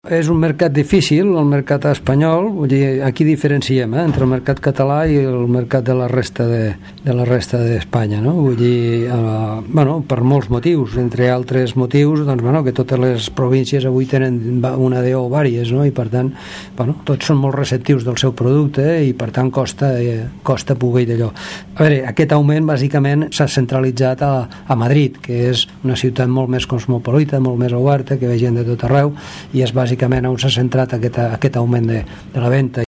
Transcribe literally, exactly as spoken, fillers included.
és un mercat difícil, el mercat espanyol, vull dir, aquí diferenciem eh, entre el mercat català i el mercat de la resta de, de la resta d'Espanya, no? Vull dir, eh, bueno, per molts motius, entre altres motius, doncs, bueno, que totes les províncies avui tenen una D O o vàries, no? I per tant, bueno, tots són molt receptius del seu producte eh, i per tant costa, eh, costa poder d'allò. A veure, aquest augment bàsicament s'ha centralitzat a, a Madrid, que és una ciutat molt més cosmopolita, molt més oberta, que ve gent de tot arreu, i és bàsicament on s'ha centrat aquest, aquest augment de, de la venda.